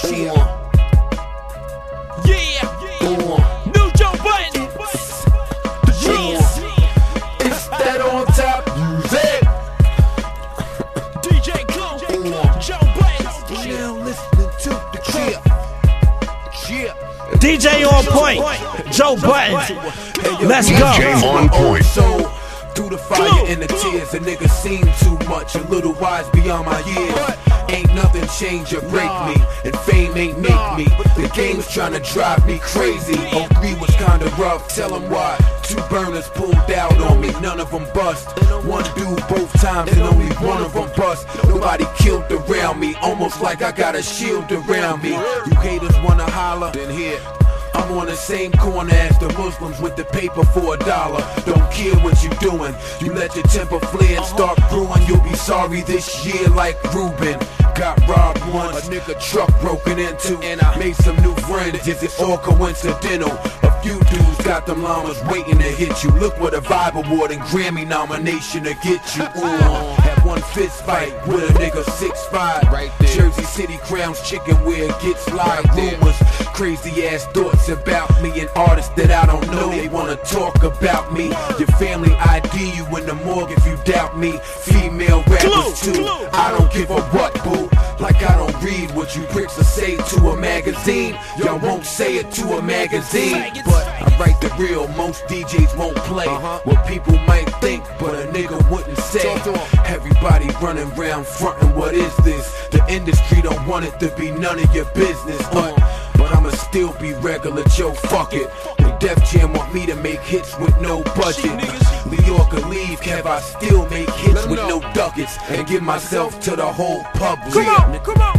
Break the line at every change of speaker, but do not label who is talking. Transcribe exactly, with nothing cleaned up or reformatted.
Shit.
Yeah,
Yeah.
New Joe Budden. The G's.
It's that on top music.
D J Clue. Joe Budden.
Now listening to the chip. Chip.
D J on point, Joe Budden. Let's go.
D J on point.
So, through the fire and the tears, a nigga seen too much, a little wise beyond my years. Ain't nothing change or break me, and fame ain't make me. The game's tryna drive me crazy. oh three was kinda rough, tell 'em why. Two burners pulled out on me, none of them bust. One dude both times and only one of them bust. Nobody killed around me, almost like I got a shield around me. You haters wanna holler? Then here. I'm on the same corner as the Muslims with the paper for a dollar. Don't care what you doing. You let your temper flare and start brewing. You'll be sorry this year like Ruben. Got robbed once, a nigga truck broken into, and I made some new friends. Is it all coincidental? A few dudes got them llamas waiting to hit you. Look what a Vibe Award and Grammy nomination to get you. Ooh, had one fist fight with a nigga six five. Right there. Jersey City Crowns chicken where it gets live. Rumors, crazy ass thoughts about me, and artists that I don't know, they wanna talk about me. Your family I D you in the morgue if you doubt me. Female rappers too, I don't give a what, boo. Like I don't read what you pricks will say to a magazine. Y'all won't say it to a magazine, but I write the real. Most D Js won't play what people might think, but a nigga wouldn't say. Everybody running around frontin', what is this? The industry don't want it to be none of your business, but But I'ma still be regular Joe, fuck it. The Def Jam want me to make hits with no budget. Leor could leave, Kev, I still make hits with no ducats, and give myself to the whole public.
Come on, come on.